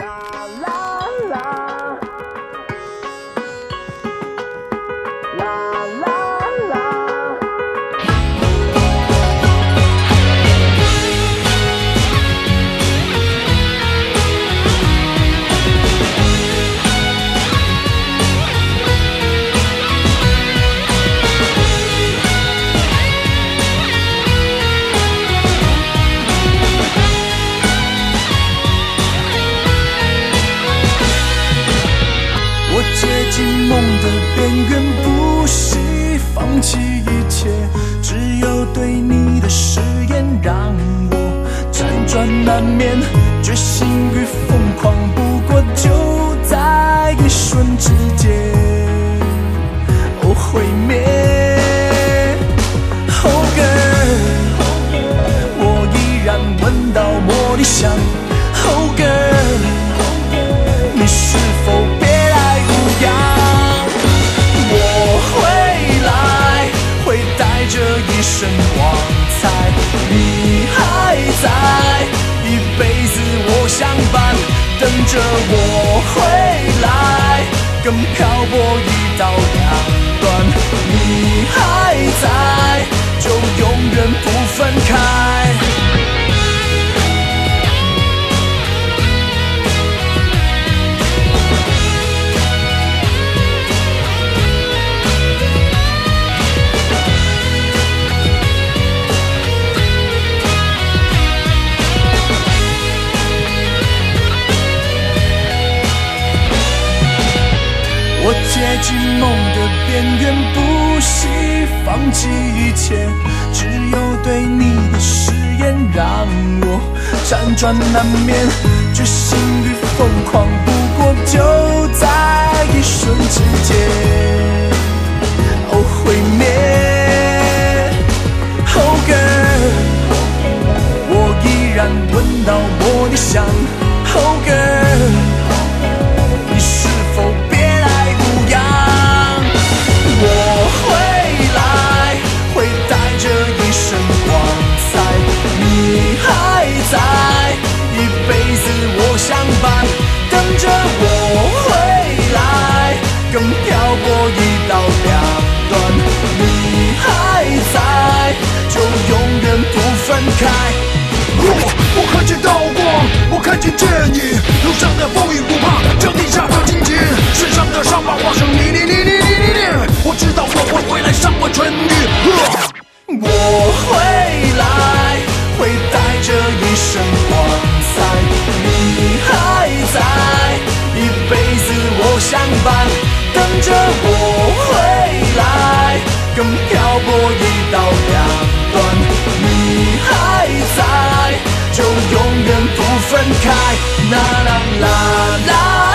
接近梦的边缘，不惜放弃一切，只有对你的誓言让我辗转难眠，决心与疯狂不过就在一瞬之间，毁灭。Oh girl， 我依然闻到茉莉香。Oh girl， 你是否别来无恙？我会来，会带着一身光彩。你还在，一辈子我相伴，等着我回来，跟漂泊一刀两断。你还在，就永远不分开。我接近梦的边缘，不惜放弃一切，只有对你的誓言让我辗转难眠，决心与疯狂不过就在一瞬之间，毁灭。Oh girl， 我依然闻到茉莉香。Oh girl， 你是否别来无恙？我会来，会带着一身光彩。你还在，一辈子我相伴，等着我回来，跟漂泊一刀两断。你还在，就永远不分开。 我看见刀光，我看见剑影，路上的风雨不怕，脚底下的荆棘，身上的伤疤化成泥。我知道我会回来，伤会痊愈。 我会来，会带着一身光彩。你还在，一辈子我相伴，等着我回来，跟漂泊一刀两断。你还在，就永远不分开。啦啦啦啦。